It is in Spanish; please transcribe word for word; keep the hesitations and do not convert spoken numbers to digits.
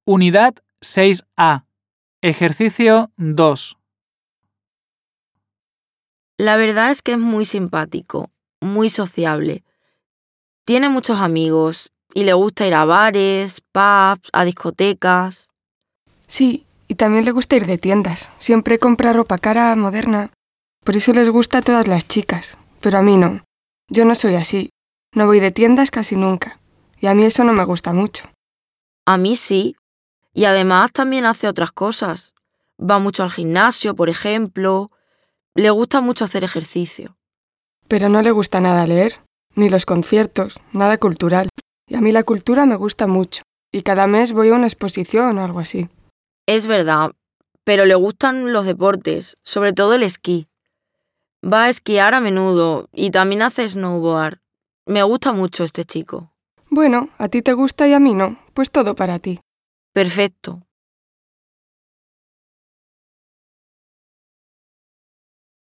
Unidad seis A. Ejercicio dos. La verdad es que es muy simpático, muy sociable. Tiene muchos amigos y le gusta ir a bares, pubs, a discotecas. Sí, y también le gusta ir de tiendas. Siempre compra ropa cara, moderna. Por eso les gusta a todas las chicas. Pero a mí no. Yo no soy así. No voy de tiendas casi nunca. Y a mí eso no me gusta mucho. A mí sí. Y además también hace otras cosas. Va mucho al gimnasio, por ejemplo. Le gusta mucho hacer ejercicio. Pero no le gusta nada leer, ni los conciertos, nada cultural. Y a mí la cultura me gusta mucho. Y cada mes voy a una exposición o algo así. Es verdad, pero le gustan los deportes, sobre todo el esquí. Va a esquiar a menudo y también hace snowboard. Me gusta mucho este chico. Bueno, a ti te gusta y a mí no. Pues todo para ti. Perfecto.